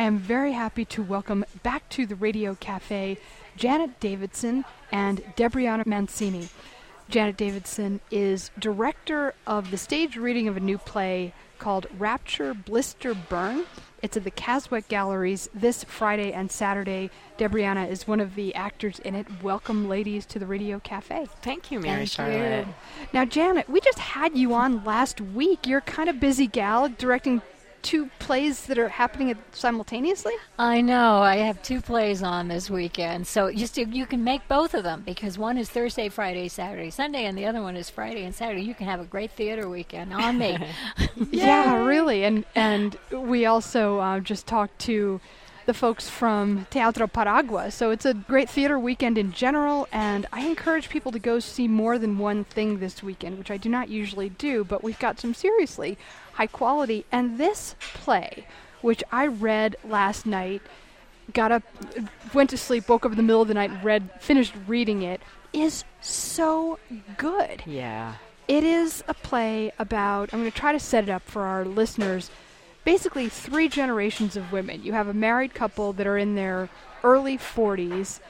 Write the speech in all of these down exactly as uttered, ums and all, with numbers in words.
am very happy to welcome back to the Radio Cafe Janet Davidson and Debriana Mancini. Janet Davidson is director of the stage reading of a new play called Rapture, Blister, Burn. It's at the Caswick Galleries this Friday and Saturday. Debriana is one of the actors in it. Welcome, ladies, to the Radio Cafe. Thank you, Mary Thank Charlotte. You. Now, Janet, we just had you on last week. You're kind of busy gal, directing two plays that are happening simultaneously? I know. I have two plays on this weekend. So you, still, you can make both of them because one is Thursday, Friday, Saturday, Sunday, and the other one is Friday and Saturday. You can have a great theater weekend on me. Yeah, really. And and we also uh, just talked to the folks from Teatro Paragua. So it's a great theater weekend in general, and I encourage people to go see more than one thing this weekend, which I do not usually do, but we've got some seriously high quality. And this play, which I read last night, got up, went to sleep, woke up in the middle of the night, and read, finished reading it, is so good. Yeah. It is a play about, I'm going to try to set it up for our listeners, basically three generations of women. You have a married couple that are in their early forties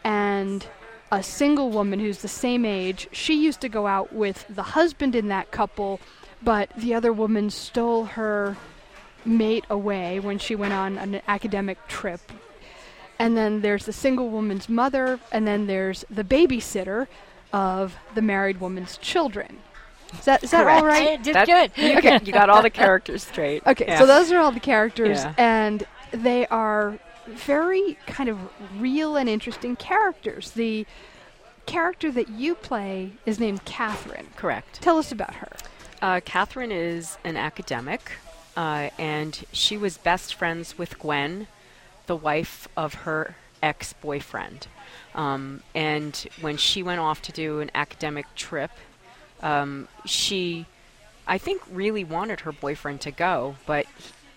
and a single woman who's the same age. She used to go out with the husband in that couple, but the other woman stole her mate away when she went on an academic trip. And then there's the single woman's mother, and then there's the babysitter of the married woman's children. Is that, is that all right? I did good. You, okay. You got all the characters straight. Okay, yeah. So those are all the characters, yeah. and they are very kind of real and interesting characters. The character that you play is named Catherine. Correct. Tell us about her. Uh, Catherine is an academic, uh, and she was best friends with Gwen, the wife of her ex-boyfriend. Um, and when she went off to do an academic trip, um, she, I think, really wanted her boyfriend to go, but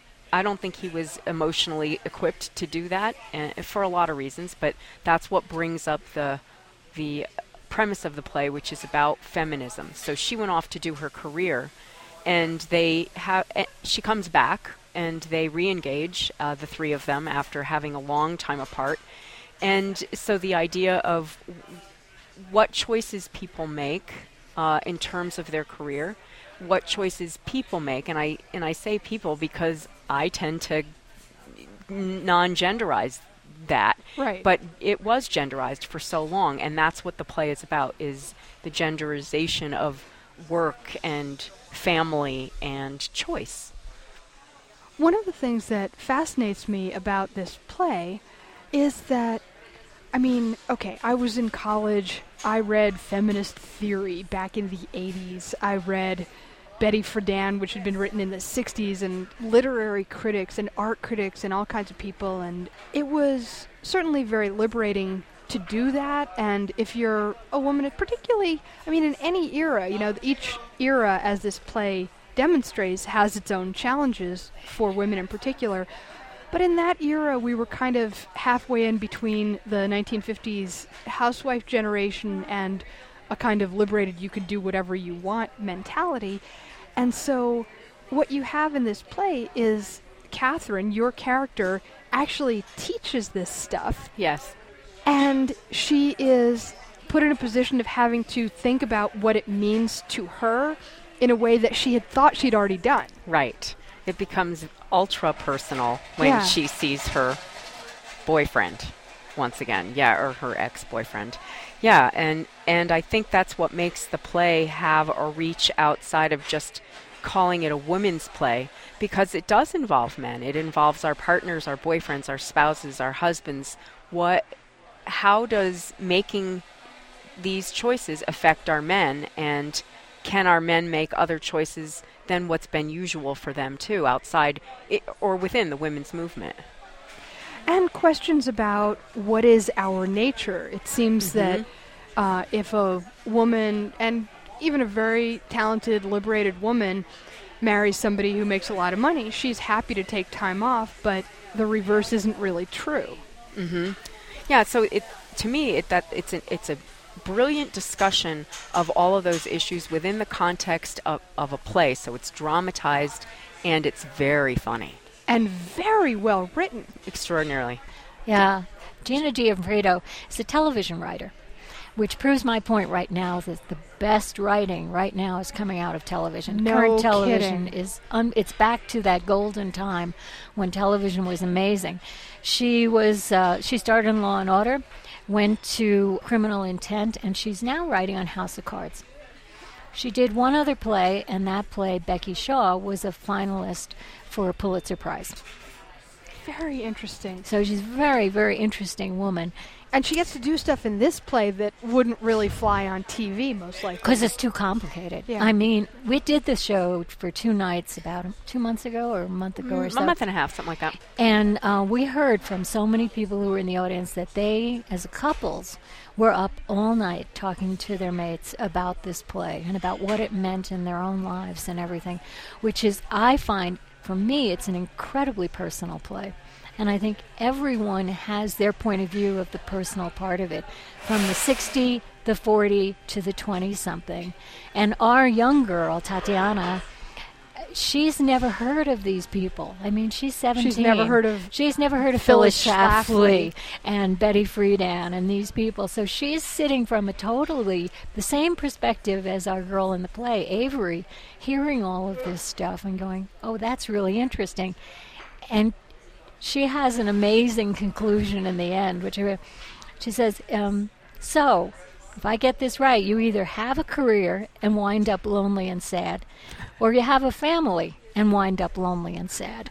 I don't think he was emotionally equipped to do that, and for a lot of reasons, but that's what brings up the the premise of the play, which is about feminism. So she went off to do her career, and they have. Uh, she comes back, and they re-engage, uh, the three of them, after having a long time apart. And so the idea of w- what choices people make uh, in terms of their career, what choices people make, and I and I say people because I tend to non-genderize that, right? But it was genderized for so long, and that's what the play is about: is the genderization of work and family and choice. One of the things that fascinates me about this play is that, I mean, okay, I was in college. I read feminist theory back in the eighties. I read Betty Friedan, which had been written in the sixties, and literary critics and art critics and all kinds of people. And it was certainly very liberating to do that. And if you're a woman, particularly, I mean, in any era, you know, each era, as this play demonstrates, has its own challenges for women in particular. But in that era, we were kind of halfway in between the nineteen fifties housewife generation and a kind of liberated, you could do whatever you want mentality. And so what you have in this play is Catherine, your character, actually teaches this stuff. Yes. And she is put in a position of having to think about what it means to her in a way that she had thought she'd already done. Right. It becomes ultra personal when yeah. she sees her boyfriend once again. Yeah, or her ex-boyfriend. Yeah, and, and I think that's what makes the play have a reach outside of just calling it a women's play, because it does involve men. It involves our partners, our boyfriends, our spouses, our husbands. What, how does making these choices affect our men, and can our men make other choices than what's been usual for them too, outside it, or within the women's movement? And questions about what is our nature. It seems mm-hmm. that uh, if a woman, and even a very talented, liberated woman, marries somebody who makes a lot of money, she's happy to take time off, but the reverse isn't really true. Mm-hmm. Yeah, so it, to me, it, that it's an, it's a brilliant discussion of all of those issues within the context of, of a play. So it's dramatized and it's very funny. and very well written. Extraordinarily. Yeah. Gina Gianfredo is a television writer, which proves my point right now that the best writing right now is coming out of television. No Current television kidding. is un- it's back to that golden time when television was amazing. She was uh, she started in Law and Order, went to Criminal Intent, and she's now writing on House of Cards. She did one other play, and that play, Becky Shaw, was a finalist for a Pulitzer Prize. Very interesting. So she's a very, very interesting woman. And she gets to do stuff in this play that wouldn't really fly on T V, most likely. Because it's too complicated. Yeah. I mean, we did this show for two nights about two months ago or a month ago or Mm, so. a month and a half, something like that. And uh, we heard from so many people who were in the audience that they, as couples, were up all night talking to their mates about this play and about what it meant in their own lives and everything, which is, I find, for me, it's an incredibly personal play. And I think everyone has their point of view of the personal part of it, from the sixty, the forty, to the twenty-something. And our young girl, Tatiana, she's never heard of these people. I mean, she's seventeen. She's never heard of She's never heard of Phyllis Phyllis Schlafly Schlafly. and Betty Friedan and these people. So she's sitting from a totally the same perspective as our girl in the play, Avery, hearing all of this stuff and going, oh, that's really interesting. And she has an amazing conclusion in the end, which I, she says, um, so, if I get this right, you either have a career and wind up lonely and sad, or you have a family and wind up lonely and sad.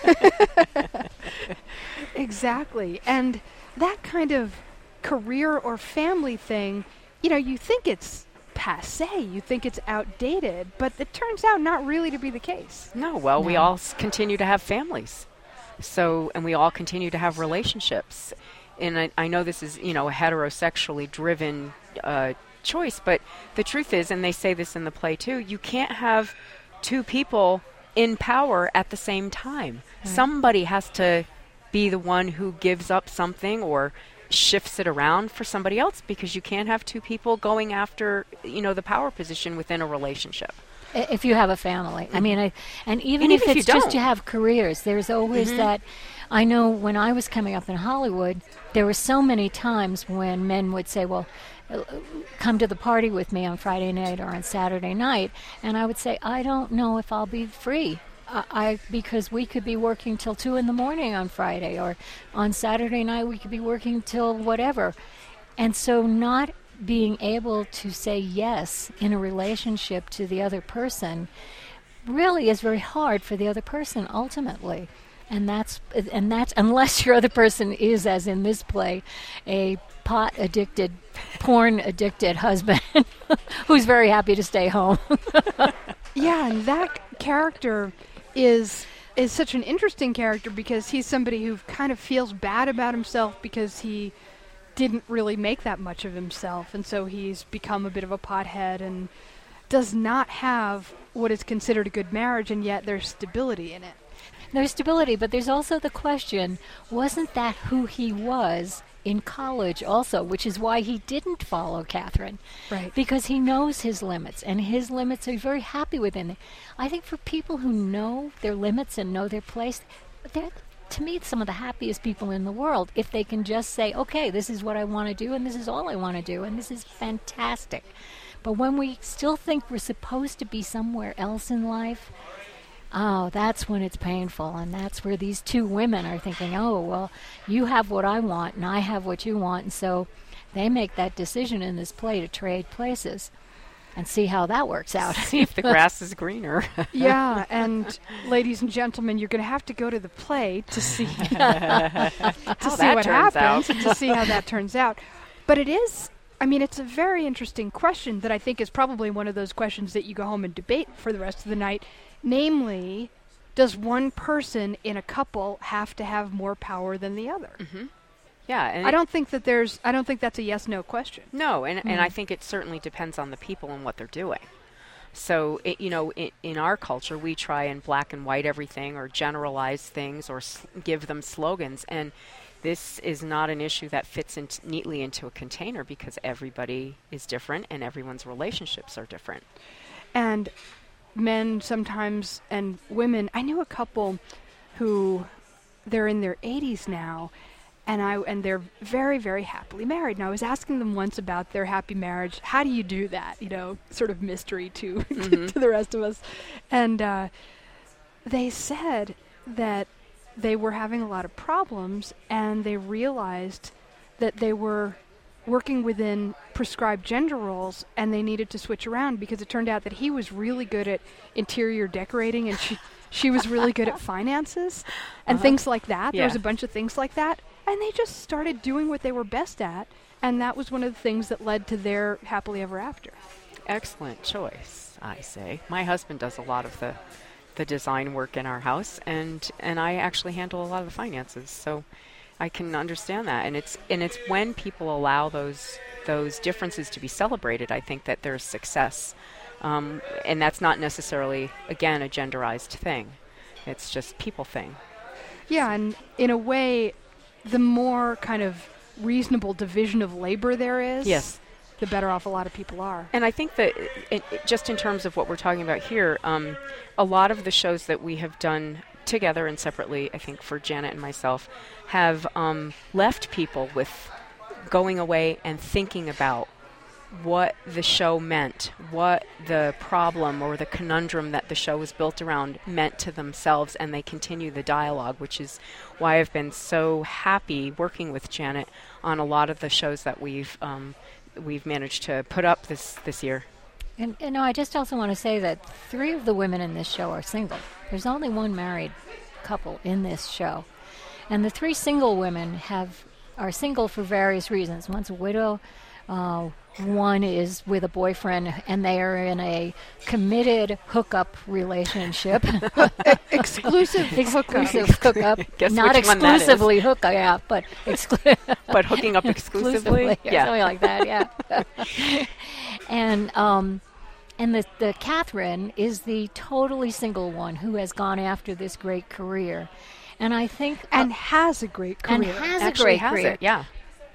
Exactly. And that kind of career or family thing, you know, you think it's passé, you think it's outdated, but it turns out not really to be the case. No, well, we No. all s- continue to have families. So, and we all continue to have relationships. And I, I know this is, you know, a heterosexually driven uh, choice, but the truth is, and they say this in the play too, you can't have two people in power at the same time. Somebody has to be the one who gives up something or shifts it around for somebody else, because you can't have two people going after, you know, the power position within a relationship. I- If you have a family. I mean, I, and even And if even if it's you just don't. you have careers, there's always that. I know when I was coming up in Hollywood, there were so many times when men would say, well, uh, come to the party with me on Friday night or on Saturday night. And I would say, I don't know if I'll be free. I, I because we could be working till two in the morning on Friday, or on Saturday night we could be working till whatever. And so not being able to say yes in a relationship to the other person really is very hard for the other person ultimately. And that's and that's unless your other person is, as in this play, a pot addicted, porn addicted husband who's very happy to stay home. Yeah, and that character is is such an interesting character because he's somebody who kind of feels bad about himself because he didn't really make that much of himself, and so he's become a bit of a pothead and does not have what is considered a good marriage, and yet there's stability in it. There's stability, but there's also the question, wasn't that who he was in college also, which is why he didn't follow Catherine. Right. Because he knows his limits, and his limits are very happy within it. I think for people who know their limits and know their place, they're, to me, some of the happiest people in the world, if they can just say, okay, this is what I want to do, and this is all I want to do, and this is fantastic. But when we still think we're supposed to be somewhere else in life, oh, that's when it's painful, and that's where these two women are thinking, oh, well, you have what I want, and I have what you want, and so they make that decision in this play to trade places and see how that works out. See if the grass is greener. Yeah, and ladies and gentlemen, you're going to have to go to the play to see to see that what turns happens, out. to see how that turns out. But it is, I mean, it's a very interesting question that I think is probably one of those questions that you go home and debate for the rest of the night. Namely, does one person in a couple have to have more power than the other? Mm-hmm. Yeah, and I it- don't think that there's, I don't think that's a yes-no question. No, and, and Mm. I think it certainly depends on the people and what they're doing. So, it, you know, in, in our culture, we try and black and white everything or generalize things or s- give them slogans. And this is not an issue that fits in neatly into a container because everybody is different and everyone's relationships are different. And men sometimes, and women, I knew a couple who they're in their eighties now, and I and they're very, very happily married. And I was asking them once about their happy marriage. How do you do that? You know, sort of mystery to Mm-hmm. to the rest of us. And uh, they said that they were having a lot of problems, and they realized that they were working within prescribed gender roles, and they needed to switch around because it turned out that he was really good at interior decorating, and she she was really good at finances and Uh-huh. things like that. There was Yeah. a bunch of things like that, and they just started doing what they were best at, and that was one of the things that led to their happily ever after. Excellent choice, I say. My husband does a lot of the the design work in our house, and and I actually handle a lot of the finances. So I can understand that, and it's and it's when people allow those those differences to be celebrated, I think that there's success, um, and that's not necessarily, again, a genderized thing. It's just people thing. Yeah, and in a way, the more kind of reasonable division of labor there is, Yes. the better off a lot of people are. And I think that it, it, just in terms of what we're talking about here, um, a lot of the shows that we have done together and separately, I think for Janet and myself, have um, left people with going away and thinking about what the show meant, what the problem or the conundrum that the show was built around meant to themselves, and they continue the dialogue, which is why I've been so happy working with Janet on a lot of the shows that we've um, we've managed to put up this this year. And, and no, I just also want to say that three of the women in this show are single. There's only one married couple in this show. And the three single women have are single for various reasons. One's a widow, uh, one is with a boyfriend, and they are in a committed hookup relationship. Exclusive hookup. Exclusive hookup. Guess Not which one that is. exclusively hookup, yeah, but exclu- But hooking up exclusively? or Yeah. something like that, yeah. and um, and the, the Catherine is the totally single one who has gone after this great career. And I think... And uh, has a great career. and has a Actually great has career. it, yeah.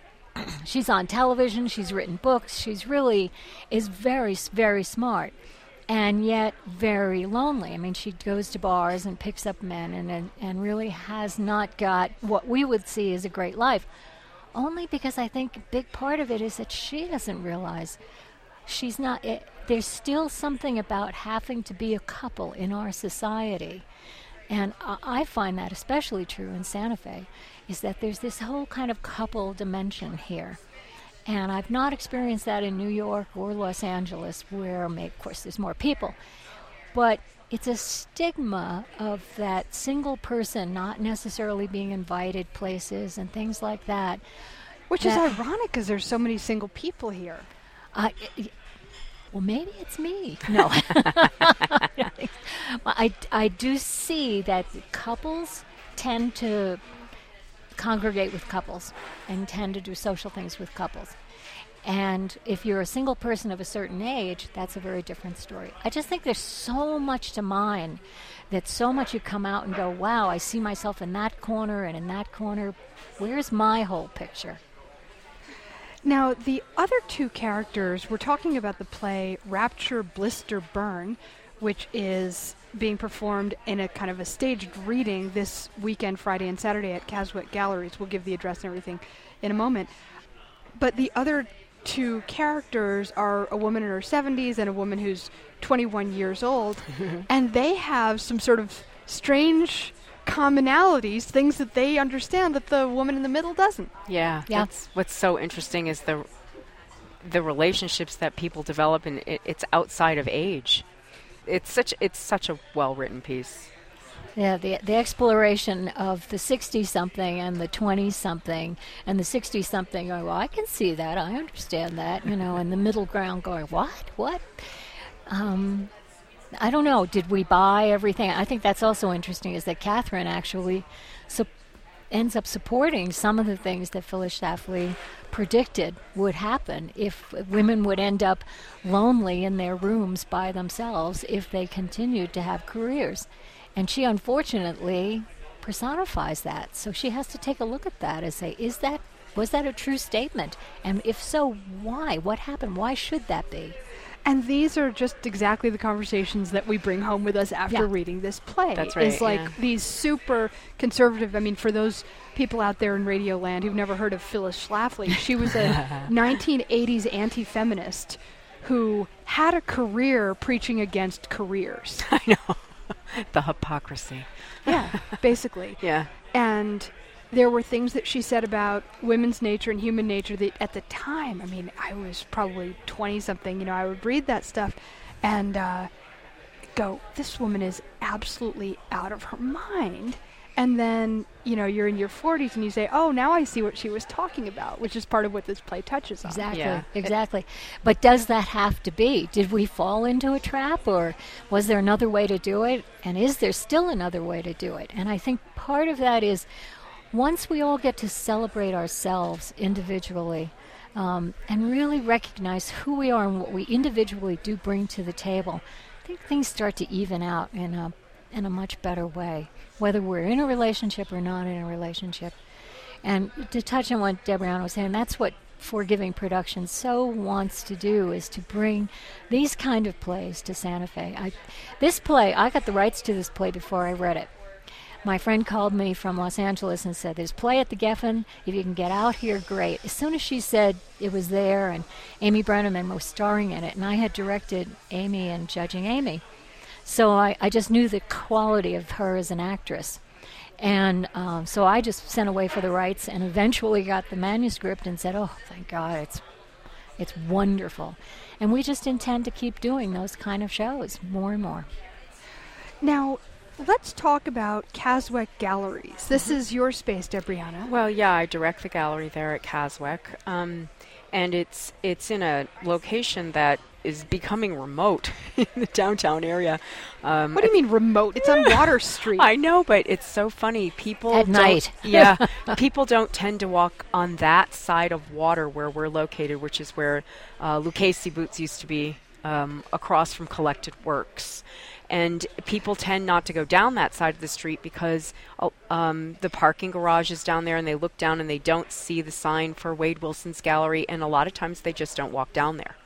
She's on television, she's written books, she's really is very, s- very smart, and yet very lonely. I mean, she goes to bars and picks up men and, and, and really has not got what we would see as a great life, only because I think a big part of it is that she doesn't realize she's not, it, there's still something about having to be a couple in our society. And I I find that especially true in Santa Fe, is that there's this whole kind of couple dimension here. And I've not experienced that in New York or Los Angeles, where, may, of course, there's more people. But it's a stigma of that single person not necessarily being invited places and things like that. Which is that- ironic because there's so many single people here. I, I- well, maybe it's me. No. I, I do see that couples tend to congregate with couples and tend to do social things with couples. And if you're a single person of a certain age, that's a very different story. I just think there's so much to mine, that so much you come out and go, wow, I see myself in that corner and in that corner. Where's my whole picture? Now, the other two characters, we're talking about the play Rapture, Blister, Burn, which is being performed in a kind of a staged reading this weekend, Friday and Saturday at Caswet Galleries. We'll give the address and everything in a moment. But the other two characters are a woman in her seventies and a woman who's twenty-one years old, and they have some sort of strange commonalities, things that they understand that the woman in the middle doesn't. Yeah, Yeah. that's what's so interesting is the the relationships that people develop, and it, it's outside of age. It's such it's such a well written piece. Yeah, the the exploration of the sixty-something and the twenty-something, and the sixty-something going, well, I can see that, I understand that, you know, and the middle ground going, what, what? Um, I don't know, did we buy everything? I think that's also interesting, is that Catherine actually su- ends up supporting some of the things that Phyllis Schlafly predicted would happen if women would end up lonely in their rooms by themselves if they continued to have careers. And she unfortunately personifies that. So she has to take a look at that and say, is that, was that a true statement? And if so, why? What happened? Why should that be? And these are just exactly the conversations that we bring home with us after Yeah. reading this play. That's right, It's like yeah. these super conservative, I mean, for those people out there in Radio Land who've never heard of Phyllis Schlafly, she was a nineteen eighties anti-feminist who had a career preaching against careers. I know. The hypocrisy. Yeah, basically. Yeah. And there were things that she said about women's nature and human nature that at the time, I mean, I was probably twenty-something, you know, I would read that stuff and uh, go, this woman is absolutely out of her mind. And then, you know, you're in your forties and you say, oh, now I see what she was talking about, which is part of what this play touches on. Exactly, Yeah. exactly. But does that have to be? Did we fall into a trap, or was there another way to do it? And is there still another way to do it? And I think part of that is once we all get to celebrate ourselves individually um, and really recognize who we are and what we individually do bring to the table, I think things start to even out in a in a much better way, whether we're in a relationship or not in a relationship. And to touch on what Debriana was saying, that's what Forgiving Productions so wants to do, is to bring these kind of plays to Santa Fe. I, this play, I got the rights to this play before I read it. My friend called me from Los Angeles and said, there's a play at the Geffen. If you can get out here, great. As soon as she said it was there, and Amy Brenneman was starring in it, and I had directed Amy and Judging Amy. So I, I just knew the quality of her as an actress. And um, so I just sent away for the rights and eventually got the manuscript and said, oh, thank God, it's it's wonderful. And we just intend to keep doing those kind of shows more and more. Now, let's talk about Caswick Galleries. This is your space, Debriana. Well, yeah, I direct the gallery there at Caswick, um, and it's it's in a location that is becoming remote in the downtown area. Um, What do you mean remote? It's on Water Street. I know, but it's so funny. People At don't- night. yeah, people don't tend to walk on that side of water where we're located, which is where uh, Lucchese Boots used to be, um, across from Collected Works. And people tend not to go down that side of the street because uh, um, the parking garage is down there, and they look down and they don't see the sign for Wade Wilson's gallery, and a lot of times they just don't walk down there.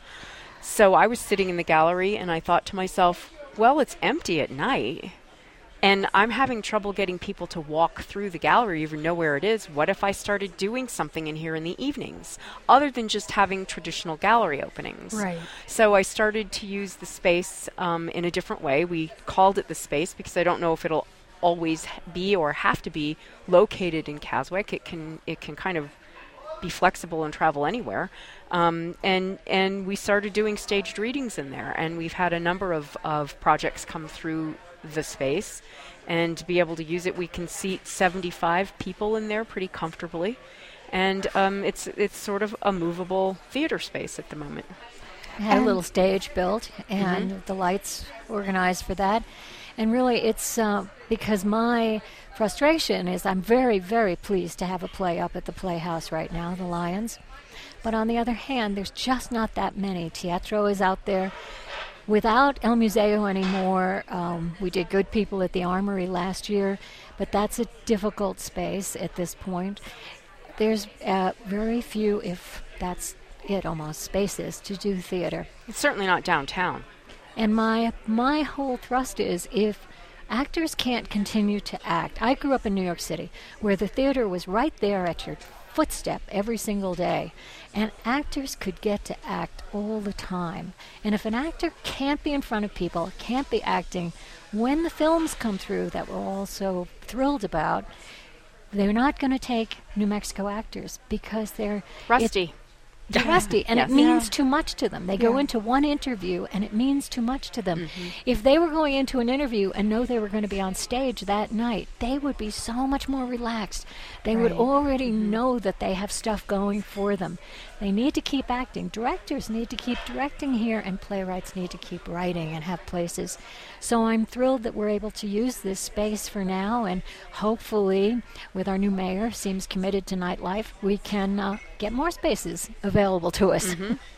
So I was sitting in the gallery and I thought to myself, well, it's empty at night and I'm having trouble getting people to walk through the gallery, even know where it is. What if I started doing something in here in the evenings other than just having traditional gallery openings? Right. So I started to use the space um, in a different way. We called it the space because I don't know if it'll always be or have to be located in Caswick. It can it can kind of be flexible and travel anywhere. Um, and and we started doing staged readings in there, and we've had a number of, of projects come through the space, and to be able to use it, we can seat seventy-five people in there pretty comfortably, and um, it's it's sort of a movable theater space at the moment. I had And- a little stage built and the lights organized for that. And really it's uh, because my frustration is I'm very, very pleased to have a play up at the Playhouse right now, the Lions. But on the other hand, there's just not that many. Teatro is out there. Without El Museo anymore, um, we did Good People at the Armory last year, but that's a difficult space at this point. There's uh, very few, if that's it almost, spaces to do theater. It's certainly not downtown. And my my whole thrust is if actors can't continue to act. I grew up in New York City, where the theater was right there at your footstep every single day, and actors could get to act all the time. And if an actor can't be in front of people, can't be acting, when the films come through that we're all so thrilled about, they're not going to take New Mexico actors because they're Rusty. they're rusty, and Yes. it means Yeah. too much to them. They go Yeah. into one interview, and it means too much to them. Mm-hmm. If they were going into an interview and know they were going to be on stage that night, they would be so much more relaxed. They would Right. already Mm-hmm. know that they have stuff going for them. They need to keep acting. Directors need to keep directing here, and playwrights need to keep writing and have places. So I'm thrilled that we're able to use this space for now, and hopefully, with our new mayor, seems committed to nightlife, we can uh, get more spaces available to us.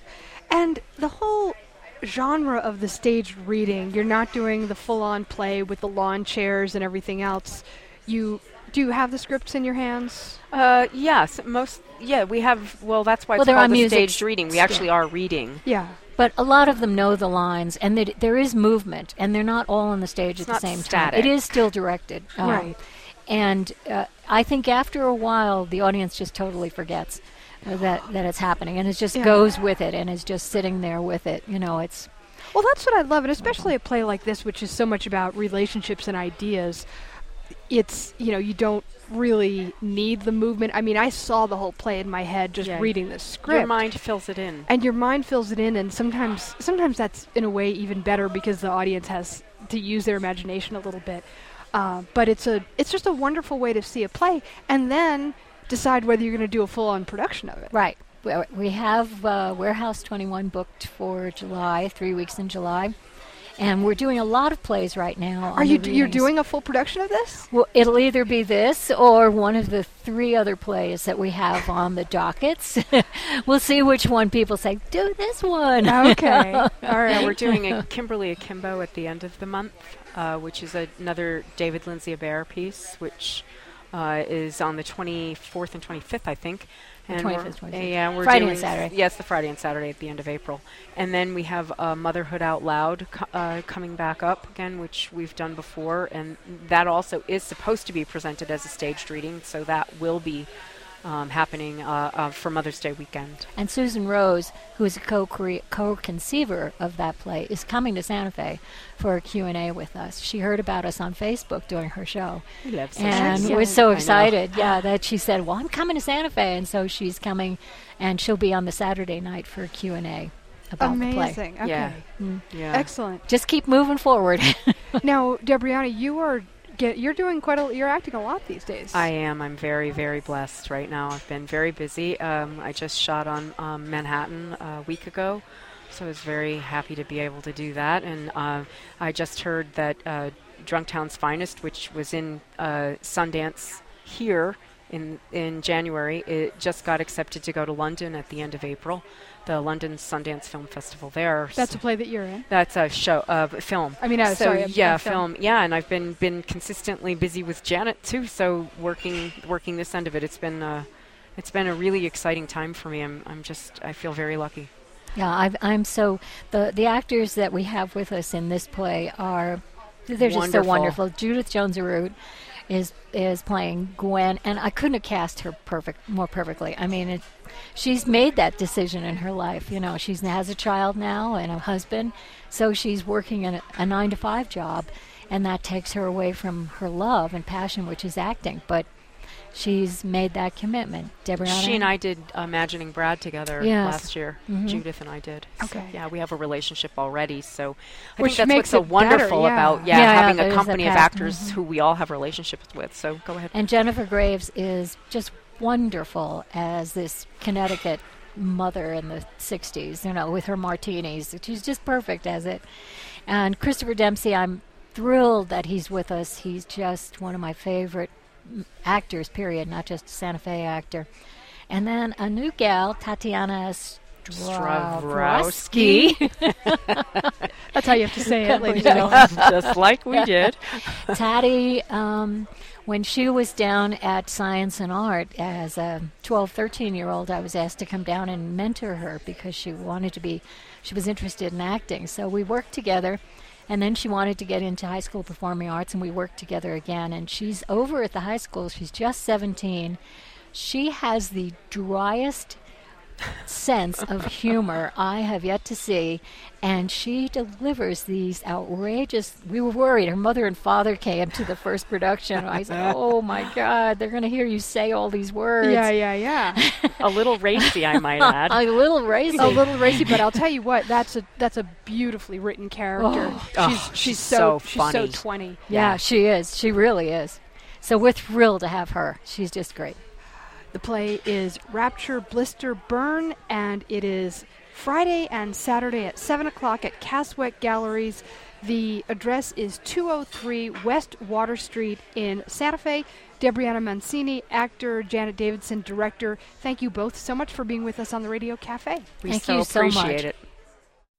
And the whole genre of the staged reading, you're not doing the full-on play with the lawn chairs and everything else. You do you have the scripts in your hands? Uh, yes, most. Yeah, we have. Well, that's why Well, it's there are called the music staged reading. We st- actually are reading Yeah. But a lot of them know the lines, and that there is movement, and they're not all on the stage It's at the not same static. time. It is still directed. um, Right. And uh, I think after a while, the audience just totally forgets uh, that, that it's happening, and it just Yeah. goes with it, and is just sitting there with it. You know, it's... Well, that's what I love, and especially a play like this, which is so much about relationships and ideas. It's, you know, you don't really need the movement. I mean, I saw the whole play in my head just Yeah. reading the script. Your mind fills it in. And your mind fills it in, and sometimes sometimes that's, in a way, even better because the audience has to use their imagination a little bit. Uh, but it's a it's just a wonderful way to see a play, and then decide whether you're going to do a full-on production of it. Right. We, we have uh, Warehouse twenty-one booked for July, three weeks in July. And we're doing a lot of plays right now. Are on you the d- you're readings. doing a full production of this? Well, it'll either be this or one of the three other plays that we have on the dockets. We'll see which one people say, do this one. Okay. All Yeah, right. we're doing a Kimberly Akimbo at the end of the month, uh, which is a, another David Lindsay Abaire piece, which uh, is on the twenty-fourth and twenty-fifth, I think. The And twenty-fifth, we're, twenty-sixth. yeah, we're Friday and doing Saturday. Yes, the Friday and Saturday at the end of April. And then we have uh, Motherhood Out Loud co- uh, coming back up again, which we've done before, and that also is supposed to be presented as a staged reading, so that will be um, happening uh, uh, for Mother's Day weekend. And Susan Rose, who is a co-crea- co-conceiver of that play, is coming to Santa Fe for a Q and A with us. She heard about us on Facebook during her show. We love And Excellent. we're so I know. excited, yeah, that she said, well, I'm coming to Santa Fe. And so she's coming, and she'll be on the Saturday night for a Q and A about the play. Amazing. Okay. Yeah. Mm. Yeah. Excellent. Just keep moving forward. Now, Debriana, you are get you're doing quite a you're acting a lot these days. I am. I'm very, very blessed right now. I've been very busy. Um, I just shot on um, Manhattan a week ago, so I was very happy to be able to do that. And uh, I just heard that uh, Drunktown's Finest, which was in uh, Sundance here in in January, it just got accepted to go to London at the end of April, the London Sundance Film Festival there. That's So a play that you're in. that's a show, uh, film. I mean, uh, so sorry, a- yeah, a film. film. Yeah, and I've been been consistently busy with Janet too. So working working this end of it, it's been uh, it's been a really exciting time for me. I'm I'm just I feel very lucky. Yeah, I've, I'm so the the actors that we have with us in this play are they're just so Wonderful. wonderful. Judith Jones-Arute is is playing Gwen, and I couldn't have cast her perfect more perfectly. I mean, it, she's made that decision in her life. You know, she has a child now and a husband, so she's working in a, a nine to five job, and that takes her away from her love and passion, which is acting. But she's made that commitment. Deborah, She and I did Imagining Brad together Yes. last year. Mhm. Judith and I did. So, Okay. yeah, we have a relationship already. So I Which think that's makes what's so it better, wonderful yeah. about yeah, Yeah, having there's a that company of past- actors mhm. who we all have relationships with. So go ahead. And Jennifer Graves is just wonderful as this Connecticut mother in the sixties, you know, with her martinis. She's just perfect as it. And Christopher Dempsey, I'm thrilled that he's with us. He's just one of my favorite m- actors, period, not just a Santa Fe actor. And then a new gal, Tatiana Stravrovsky. That's how you have to say it, ladies and Yeah, gentlemen. just like we did. Tatty, um, when she was down at Science and Art as a twelve, thirteen-year-old, I was asked to come down and mentor her because she wanted to be, she was interested in acting. So we worked together, and then she wanted to get into high school performing arts, and we worked together again. And she's over at the high school. She's just seventeen. She has the driest sense of humor I have yet to see, and she delivers these outrageous. We were worried. Her mother and father came to the first production. I said, "Oh my God, they're going to hear you say all these words." Yeah, yeah, yeah. A little racy, I might add. A little racy. A little racy, but I'll tell you what, that's a that's a beautifully written character. Oh. she's, Oh, she's she's so, so she's so funny. twenty. Yeah, she is. She really is. So we're thrilled to have her. She's just great. The play is Rapture, Blister, Burn, and it is Friday and Saturday at seven o'clock at Caswick Galleries. The address is two oh three West Water Street in Santa Fe. Debriana Mancini, actor, Janet Davidson, director. Thank you both so much for being with us on the Radio Cafe. We Thank so you so appreciate much. it.